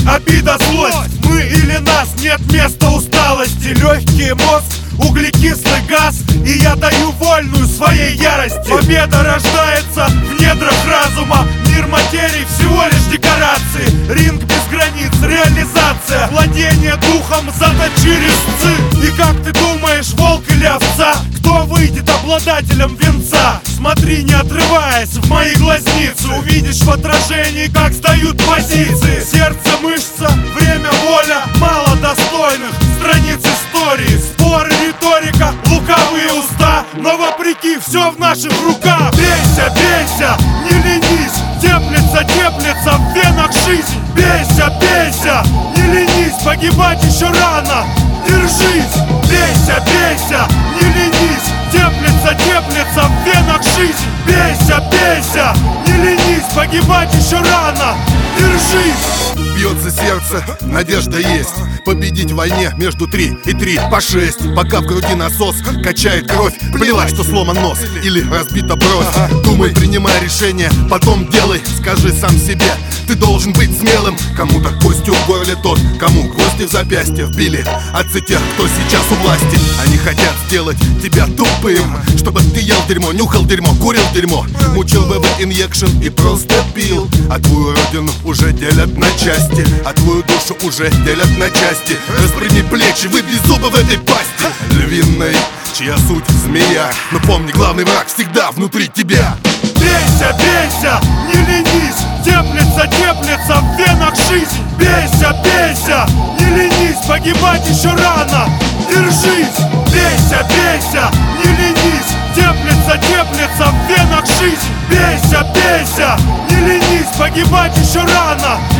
обида, злость. Мы или нас, нет места усталости. Легкий мозг, углекислый газ, и я даю вольную своей ярости. Победа рождается в недрах разума. Мир материи всего лишь декорации. Ринг без границ, реализация. Владение духом зато через ЦИ. И как ты думаешь, волк или овца? Кто выйдет обладателем венца? Смотри, не отрываясь, в мои глазницы. Увидишь в отражении, как сдают позиции. Сердце, мышца, время, воля. Мало достойных страниц истории. Споры, риторика, лукавые уста. Но вопреки, все в наших руках. Бейся, бейся, не ленись. Теплится, теплится в венах жизнь. Бейся, бейся, не ленись. Погибать еще рано, держись. Бейся, бейся, не ленись. Теплится, теплится в венах жизнь. Бейся, бейся, не ленись. Погибать еще рано, держись. Бьется сердце, надежда есть. Победить в войне между 3 и 3 по 6. Пока в груди насос качает кровь. Плевать, что сломан нос или разбита бровь. Думай, принимай решение, потом делай. Скажи сам себе, ты должен быть смелым. Кому-то костью в горле тот, кому гвозди в запястье вбили. Отцы тех, кто сейчас у власти. Они хотят сделать тебя тупым, чтобы ты ел дерьмо, нюхал дерьмо, курил дерьмо, мучил ВВ-инъекшн и просто пил. А твою родину уже делят на части, а твою душу уже делят на части. Распрями плечи, выбей зубы в этой пасти львиной, чья суть змея. Но помни, главный враг всегда внутри тебя. Бейся, бейся, не ленись. Теплится, теплится в венах жизнь. Бейся, бейся, не ленись. Погибать еще рано, держись. Бейся, бейся, не ленись. Теплится, теплится в венах жизнь. Бейся, бейся, не ленись. Погибать еще рано,